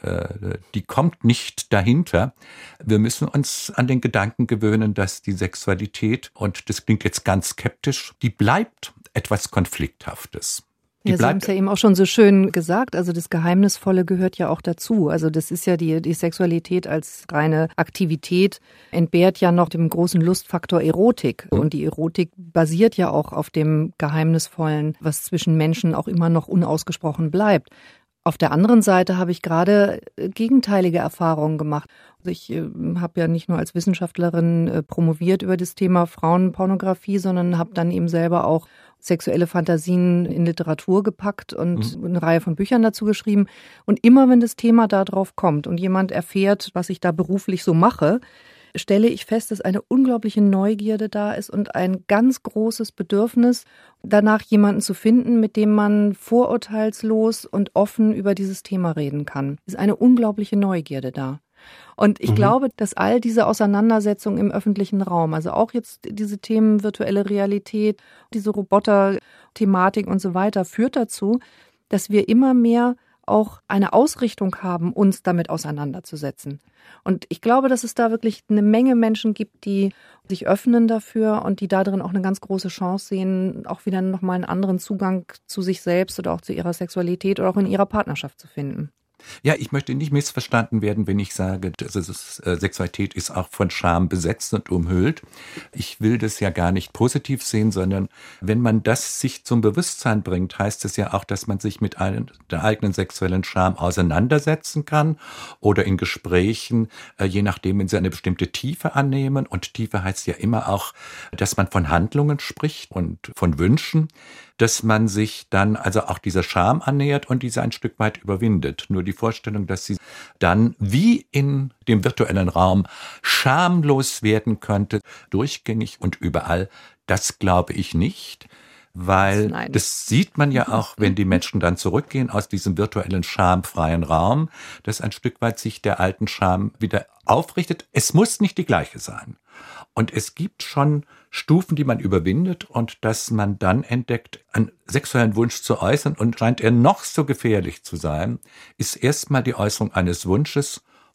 die kommt nicht dahinter. Wir müssen uns an den Gedanken gewöhnen, dass die Sexualität, und das klingt jetzt ganz skeptisch, die bleibt etwas Konflikthaftes. Ja, Sie haben es ja eben auch schon so schön gesagt, also das Geheimnisvolle gehört ja auch dazu. Also das ist ja die Sexualität als reine Aktivität, entbehrt ja noch dem großen Lustfaktor Erotik. Und die Erotik basiert ja auch auf dem Geheimnisvollen, was zwischen Menschen auch immer noch unausgesprochen bleibt. Auf der anderen Seite habe ich gerade gegenteilige Erfahrungen gemacht. Also ich habe ja nicht nur als Wissenschaftlerin promoviert über das Thema Frauenpornografie, sondern habe dann eben selber auch sexuelle Fantasien in Literatur gepackt und eine Reihe von Büchern dazu geschrieben. Und immer wenn das Thema da drauf kommt und jemand erfährt, was ich da beruflich so mache, stelle ich fest, dass eine unglaubliche Neugierde da ist und ein ganz großes Bedürfnis, danach jemanden zu finden, mit dem man vorurteilslos und offen über dieses Thema reden kann. Es ist eine unglaubliche Neugierde da. Und ich glaube, dass all diese Auseinandersetzungen im öffentlichen Raum, also auch jetzt diese Themen virtuelle Realität, diese Roboter-Thematik und so weiter, führt dazu, dass wir immer mehr auch eine Ausrichtung haben, uns damit auseinanderzusetzen. Und ich glaube, dass es da wirklich eine Menge Menschen gibt, die sich öffnen dafür und die darin auch eine ganz große Chance sehen, auch wieder nochmal einen anderen Zugang zu sich selbst oder auch zu ihrer Sexualität oder auch in ihrer Partnerschaft zu finden. Ja, ich möchte nicht missverstanden werden, wenn ich sage, Sexualität ist auch von Scham besetzt und umhüllt. Ich will das ja gar nicht positiv sehen, sondern wenn man das sich zum Bewusstsein bringt, heißt es ja auch, dass man sich mit der eigenen sexuellen Scham auseinandersetzen kann oder in Gesprächen, je nachdem, wenn sie eine bestimmte Tiefe annehmen. Und Tiefe heißt ja immer auch, dass man von Handlungen spricht und von Wünschen, dass man sich dann also auch dieser Scham annähert und diese ein Stück weit überwindet. Nur die Vorstellung, dass sie dann wie in dem virtuellen Raum schamlos werden könnte, durchgängig und überall, das glaube ich nicht. Weil das sieht man ja auch, wenn die Menschen dann zurückgehen aus diesem virtuellen schamfreien Raum, dass ein Stück weit sich der alten Scham wieder aufrichtet. Es muss nicht die gleiche sein. Und es gibt schon Stufen, die man überwindet und dass man dann entdeckt, einen sexuellen Wunsch zu äußern und scheint er noch so gefährlich zu sein, ist erstmal die Äußerung eines Wunsches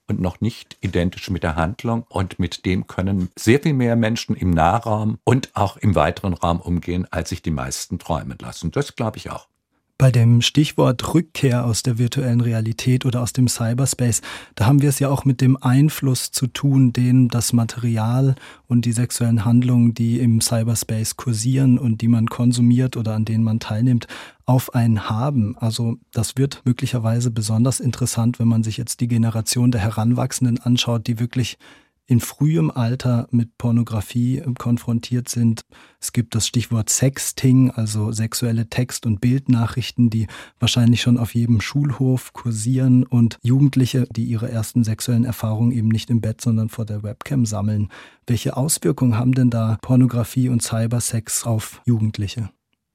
und noch nicht identisch mit der Handlung. Und mit dem können sehr viel mehr Menschen im Nahraum und auch im weiteren Raum umgehen, als sich die meisten träumen lassen. Das glaube ich auch. Bei dem Stichwort Rückkehr aus der virtuellen Realität oder aus dem Cyberspace, da haben wir es ja auch mit dem Einfluss zu tun, den das Material und die sexuellen Handlungen, die im Cyberspace kursieren und die man konsumiert oder an denen man teilnimmt, auf einen haben. Also das wird möglicherweise besonders interessant, wenn man sich jetzt die Generation der Heranwachsenden anschaut, die wirklich in frühem Alter mit Pornografie konfrontiert sind. Es gibt das Stichwort Sexting, also sexuelle Text- und Bildnachrichten, die wahrscheinlich schon auf jedem Schulhof kursieren und Jugendliche, die ihre ersten sexuellen Erfahrungen eben nicht im Bett, sondern vor der Webcam sammeln. Welche Auswirkungen haben denn da Pornografie und Cybersex auf Jugendliche?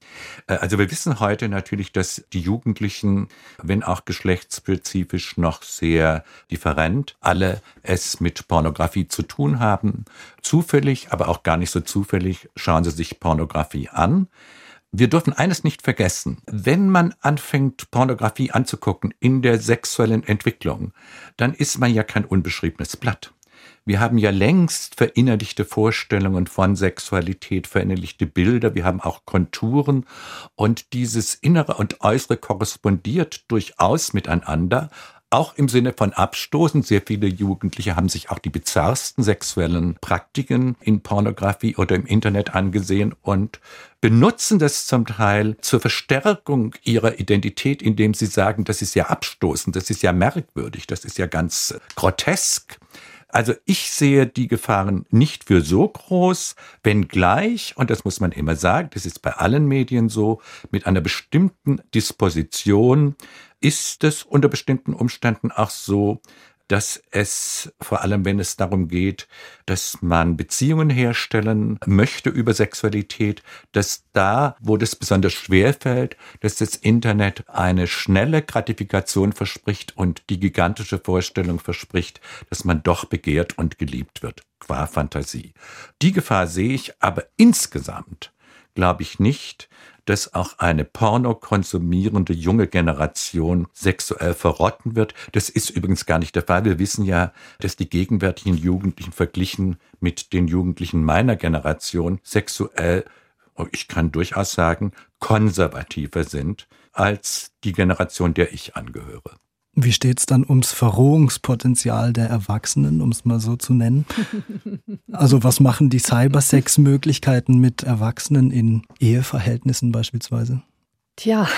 Also wir wissen heute natürlich, dass die Jugendlichen, wenn auch geschlechtsspezifisch noch sehr different, alle es mit Pornografie zu tun haben. Zufällig, aber auch gar nicht so zufällig, schauen sie sich Pornografie an. Wir dürfen eines nicht vergessen. Wenn man anfängt, Pornografie anzugucken in der sexuellen Entwicklung, dann ist man ja kein unbeschriebenes Blatt. Wir haben ja längst verinnerlichte Vorstellungen von Sexualität, verinnerlichte Bilder, wir haben auch Konturen und dieses Innere und Äußere korrespondiert durchaus miteinander, auch im Sinne von Abstoßen. Sehr viele Jugendliche haben sich auch die bizarrsten sexuellen Praktiken in Pornografie oder im Internet angesehen und benutzen das zum Teil zur Verstärkung ihrer Identität, indem sie sagen, das ist ja abstoßend, das ist ja merkwürdig, das ist ja ganz grotesk. Also ich sehe die Gefahren nicht für so groß, wenngleich, und das muss man immer sagen, das ist bei allen Medien so, mit einer bestimmten Disposition ist es unter bestimmten Umständen auch so, dass es, vor allem wenn es darum geht, dass man Beziehungen herstellen möchte über Sexualität, dass da, wo das besonders schwer fällt, dass das Internet eine schnelle Gratifikation verspricht und die gigantische Vorstellung verspricht, dass man doch begehrt und geliebt wird, qua Fantasie. Die Gefahr sehe ich, aber insgesamt glaube ich nicht, dass auch eine pornokonsumierende junge Generation sexuell verrotten wird. Das ist übrigens gar nicht der Fall. Wir wissen ja, dass die gegenwärtigen Jugendlichen verglichen mit den Jugendlichen meiner Generation sexuell, ich kann durchaus sagen, konservativer sind als die Generation, der ich angehöre. Wie steht's dann ums Verrohungspotenzial der Erwachsenen, um es mal so zu nennen? Also was machen die Cybersex-Möglichkeiten mit Erwachsenen in Eheverhältnissen beispielsweise? Tja,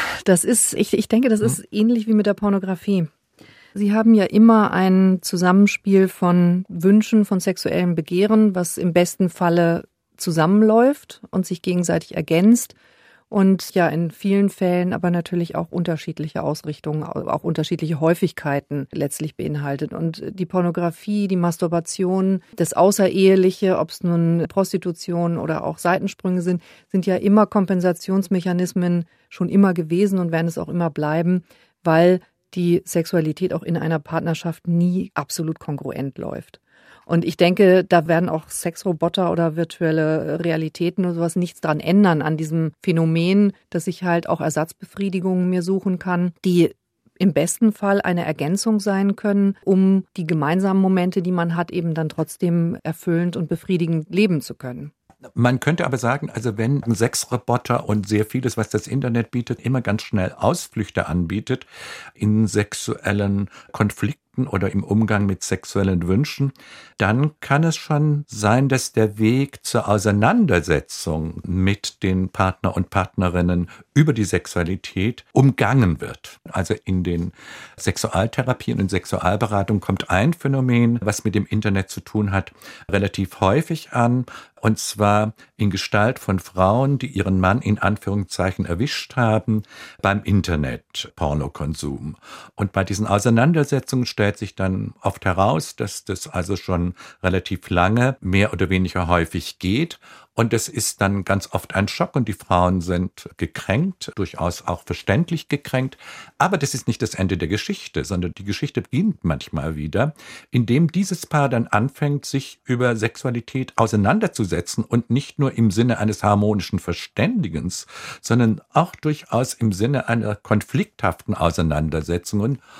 ich denke, das ist ähnlich wie mit der Pornografie. Sie haben ja immer ein Zusammenspiel von Wünschen, von sexuellem Begehren, was im besten Falle zusammenläuft und sich gegenseitig ergänzt. Und ja, in vielen Fällen aber natürlich auch unterschiedliche Ausrichtungen, auch unterschiedliche Häufigkeiten letztlich beinhaltet. Und die Pornografie, die Masturbation, das Außereheliche, ob es nun Prostitution oder auch Seitensprünge sind ja immer Kompensationsmechanismen schon immer gewesen und werden es auch immer bleiben, weil die Sexualität auch in einer Partnerschaft nie absolut kongruent läuft. Und ich denke, da werden auch Sexroboter oder virtuelle Realitäten oder sowas nichts dran ändern an diesem Phänomen, dass ich halt auch Ersatzbefriedigungen mir suchen kann, die im besten Fall eine Ergänzung sein können, um die gemeinsamen Momente, die man hat, eben dann trotzdem erfüllend und befriedigend leben zu können. Man könnte aber sagen, also wenn ein Sexroboter und sehr vieles, was das Internet bietet, immer ganz schnell Ausflüchte anbietet in sexuellen Konflikten oder im Umgang mit sexuellen Wünschen, dann kann es schon sein, dass der Weg zur Auseinandersetzung mit den Partner und Partnerinnen über die Sexualität umgangen wird. Also in den Sexualtherapien und Sexualberatungen kommt ein Phänomen, was mit dem Internet zu tun hat, relativ häufig an. Und zwar in Gestalt von Frauen, die ihren Mann in Anführungszeichen erwischt haben beim Internet-Pornokonsum. Und bei diesen Auseinandersetzungen stellt sich dann oft heraus, dass das also schon relativ lange, mehr oder weniger häufig geht. Und das ist dann ganz oft ein Schock und die Frauen sind gekränkt, durchaus auch verständlich gekränkt. Aber das ist nicht das Ende der Geschichte, sondern die Geschichte beginnt manchmal wieder, indem dieses Paar dann anfängt, sich über Sexualität auseinanderzusetzen und nicht nur im Sinne eines harmonischen Verständigens, sondern auch durchaus im Sinne einer konflikthaften Auseinandersetzung.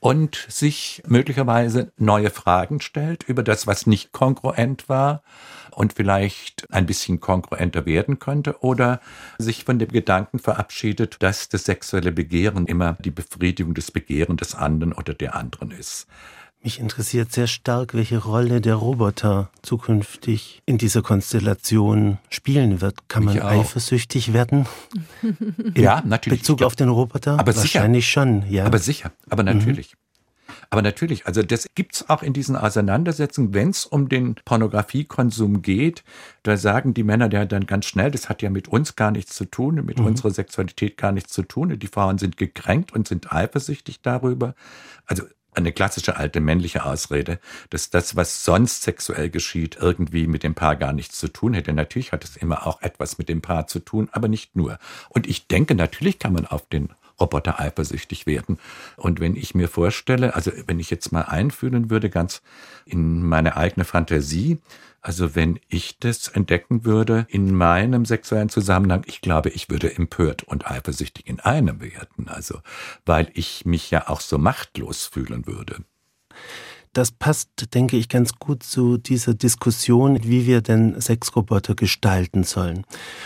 und sich möglicherweise neue Fragen stellt über das, was nicht kongruent war und vielleicht ein bisschen kongruenter werden könnte, oder sich von dem Gedanken verabschiedet, dass das sexuelle Begehren immer die Befriedigung des Begehrens des anderen oder der anderen ist. Mich interessiert sehr stark, welche Rolle der Roboter zukünftig in dieser Konstellation spielen wird. Kann man eifersüchtig werden? Ja, natürlich. In Bezug auf den Roboter? Aber wahrscheinlich sicher. Schon, ja. Aber sicher, aber natürlich. Aber natürlich, also das gibt's auch in diesen Auseinandersetzungen, wenn es um den Pornografiekonsum geht, da sagen die Männer ja dann ganz schnell, das hat ja mit uns gar nichts zu tun, mit unserer Sexualität gar nichts zu tun. Die Frauen sind gekränkt und sind eifersüchtig darüber. Also eine klassische alte männliche Ausrede, dass das, was sonst sexuell geschieht, irgendwie mit dem Paar gar nichts zu tun hätte. Natürlich hat es immer auch etwas mit dem Paar zu tun, aber nicht nur. Und ich denke, natürlich kann man auf den Roboter eifersüchtig werden. Und wenn ich mir vorstelle, also wenn ich jetzt mal einfühlen würde, ganz in meine eigene Fantasie, also wenn ich das entdecken würde in meinem sexuellen Zusammenhang, ich glaube, ich würde empört und eifersüchtig in einem werden. Also, weil ich mich ja auch so machtlos fühlen würde. Das passt, denke ich, ganz gut zu dieser Diskussion, wie wir denn Sexroboter gestalten sollen.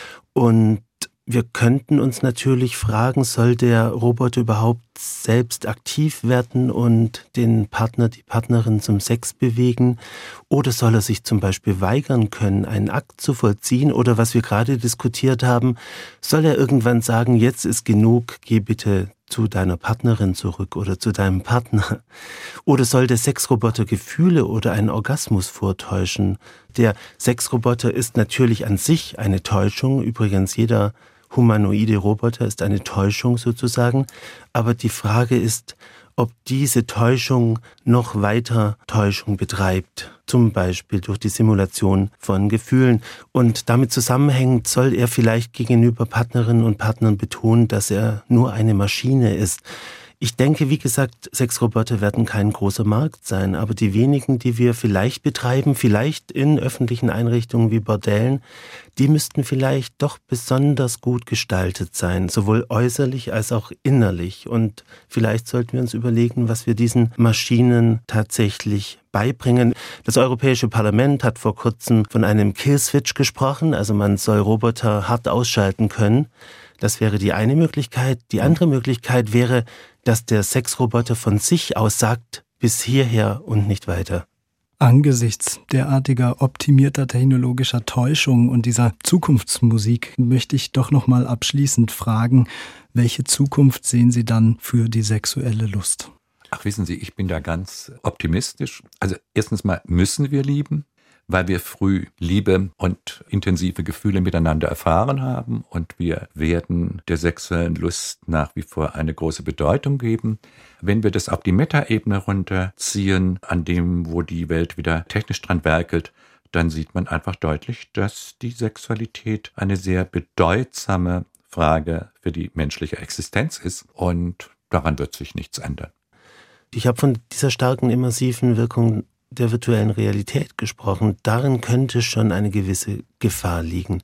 Und wir könnten uns natürlich fragen, soll der Roboter überhaupt selbst aktiv werden und den Partner, die Partnerin zum Sex bewegen? Oder soll er sich zum Beispiel weigern können, einen Akt zu vollziehen? Oder was wir gerade diskutiert haben, soll er irgendwann sagen, jetzt ist genug, geh bitte zu deiner Partnerin zurück oder zu deinem Partner? Oder soll der Sexroboter Gefühle oder einen Orgasmus vortäuschen? Der Sexroboter ist natürlich an sich eine Täuschung, übrigens jeder humanoide Roboter ist eine Täuschung sozusagen, aber die Frage ist, ob diese Täuschung noch weiter Täuschung betreibt, zum Beispiel durch die Simulation von Gefühlen. Und damit zusammenhängend soll er vielleicht gegenüber Partnerinnen und Partnern betonen, dass er nur eine Maschine ist. Ich denke, wie gesagt, Sexroboter werden kein großer Markt sein, aber die wenigen, die wir vielleicht betreiben, vielleicht in öffentlichen Einrichtungen wie Bordellen, die müssten vielleicht doch besonders gut gestaltet sein, sowohl äußerlich als auch innerlich. Und vielleicht sollten wir uns überlegen, was wir diesen Maschinen tatsächlich beibringen. Das Europäische Parlament hat vor kurzem von einem Killswitch gesprochen, also man soll Roboter hart ausschalten können. Das wäre die eine Möglichkeit. Die andere Möglichkeit wäre, dass der Sexroboter von sich aus sagt, bis hierher und nicht weiter. Angesichts derartiger optimierter technologischer Täuschung und dieser Zukunftsmusik möchte ich doch noch mal abschließend fragen, welche Zukunft sehen Sie dann für die sexuelle Lust? Ach, wissen Sie, ich bin da ganz optimistisch. Also erstens mal müssen wir lieben, weil wir früh Liebe und intensive Gefühle miteinander erfahren haben, und wir werden der sexuellen Lust nach wie vor eine große Bedeutung geben. Wenn wir das auf die Metaebene runterziehen, an dem, wo die Welt wieder technisch dran werkelt, dann sieht man einfach deutlich, dass die Sexualität eine sehr bedeutsame Frage für die menschliche Existenz ist, und daran wird sich nichts ändern. Ich habe von dieser starken immersiven Wirkung der virtuellen Realität gesprochen. Darin könnte schon eine gewisse Gefahr liegen.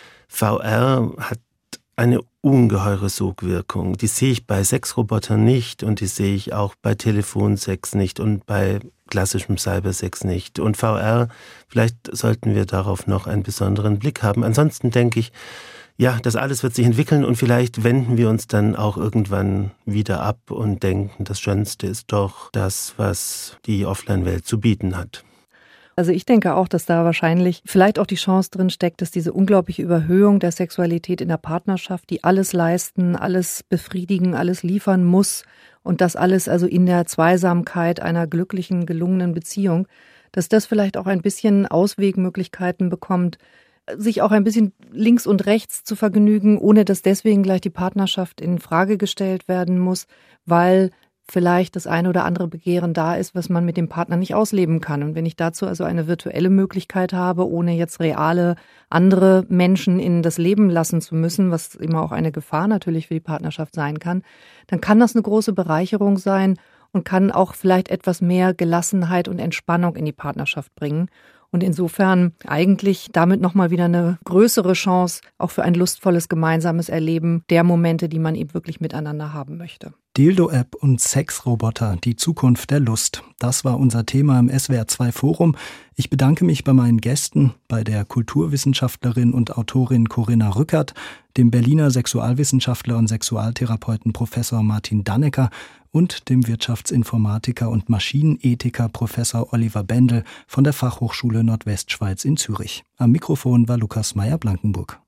VR hat eine ungeheure Sogwirkung. Die sehe ich bei Sexrobotern nicht und die sehe ich auch bei Telefonsex nicht und bei klassischem Cybersex nicht. Und VR, vielleicht sollten wir darauf noch einen besonderen Blick haben. Ansonsten denke ich, ja, das alles wird sich entwickeln und vielleicht wenden wir uns dann auch irgendwann wieder ab und denken, das Schönste ist doch das, was die Offline-Welt zu bieten hat. Also ich denke auch, dass da wahrscheinlich vielleicht auch die Chance drin steckt, dass diese unglaubliche Überhöhung der Sexualität in der Partnerschaft, die alles leisten, alles befriedigen, alles liefern muss und das alles also in der Zweisamkeit einer glücklichen, gelungenen Beziehung, dass das vielleicht auch ein bisschen Auswegmöglichkeiten bekommt, sich auch ein bisschen links und rechts zu vergnügen, ohne dass deswegen gleich die Partnerschaft in Frage gestellt werden muss, weil vielleicht das eine oder andere Begehren da ist, was man mit dem Partner nicht ausleben kann. Und wenn ich dazu also eine virtuelle Möglichkeit habe, ohne jetzt reale andere Menschen in das Leben lassen zu müssen, was immer auch eine Gefahr natürlich für die Partnerschaft sein kann, dann kann das eine große Bereicherung sein und kann auch vielleicht etwas mehr Gelassenheit und Entspannung in die Partnerschaft bringen. Und insofern eigentlich damit nochmal wieder eine größere Chance auch für ein lustvolles gemeinsames Erleben der Momente, die man eben wirklich miteinander haben möchte. Dildo-App und Sexroboter, die Zukunft der Lust. Das war unser Thema im SWR2 Forum. Ich bedanke mich bei meinen Gästen, bei der Kulturwissenschaftlerin und Autorin Corinna Rückert, dem Berliner Sexualwissenschaftler und Sexualtherapeuten Professor Martin Dannecker und dem Wirtschaftsinformatiker und Maschinenethiker Professor Oliver Bendel von der Fachhochschule Nordwestschweiz in Zürich. Am Mikrofon war Lukas Meyer-Blankenburg.